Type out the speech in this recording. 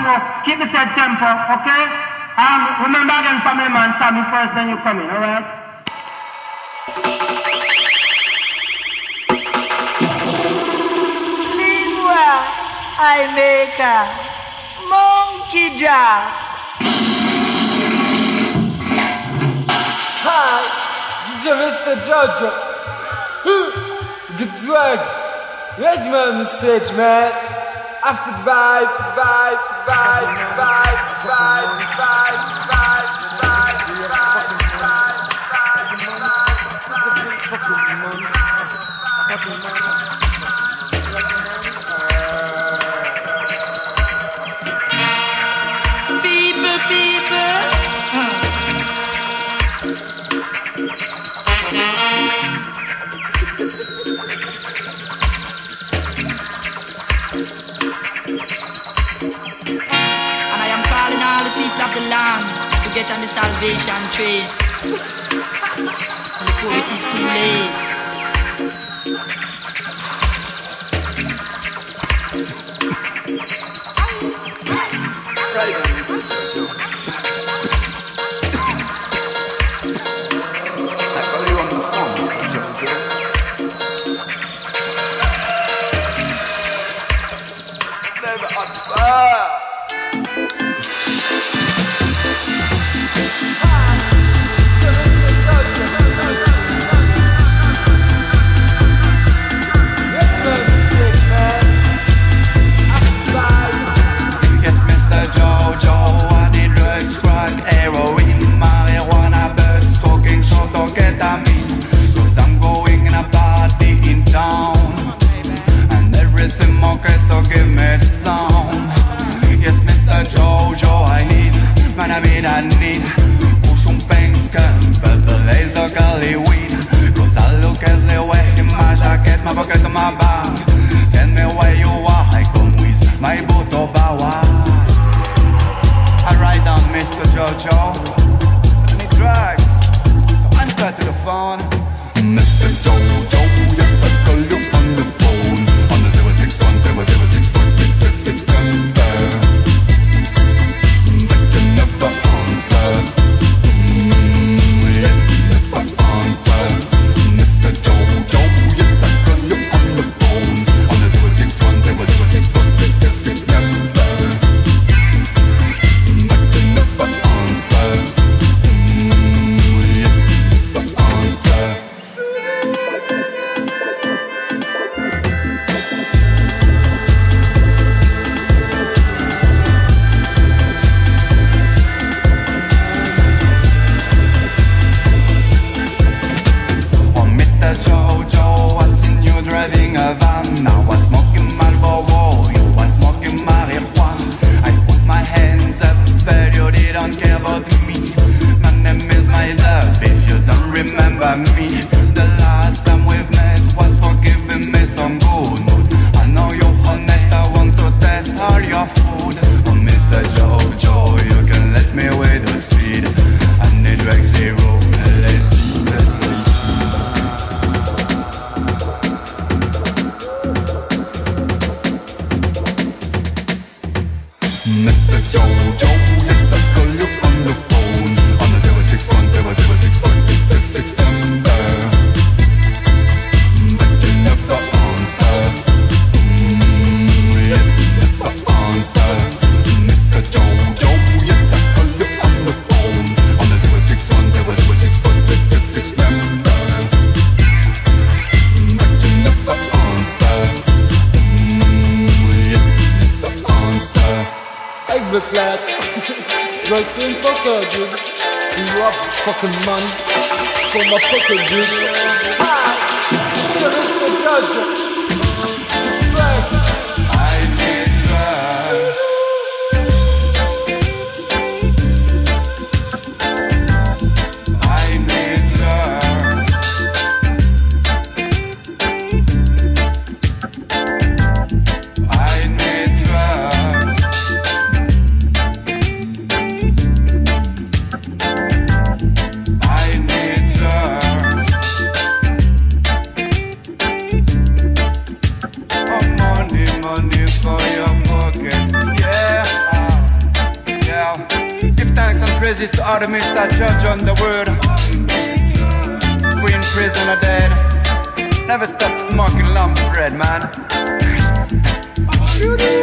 So keep the said tempo, okay? Remember again, family man, Tommy first, then you come in, alright? Lingua, I make a monkey drop. Hi, this is Mr. Jojo. Good drugs. Where's my message, man? After the vibe. The land to get on the salvation train. And before it is too late. I need push un penskën për të lejzë këlli weed Cause I look at the way in my jacket, my pocket, my bag Tell me where you are, I come with my buto bawa I ride on Mr. Jojo I need drugs, so answer to the phone Mr. Jojo, yes I call you on the phone On the 061 0061 56 number Fucking money for my fucking dude. Hi, so Mr. Jojo. praises to all the Mr. Judge on the word. Queen prisoner dead. Never stop smoking lump bread, man.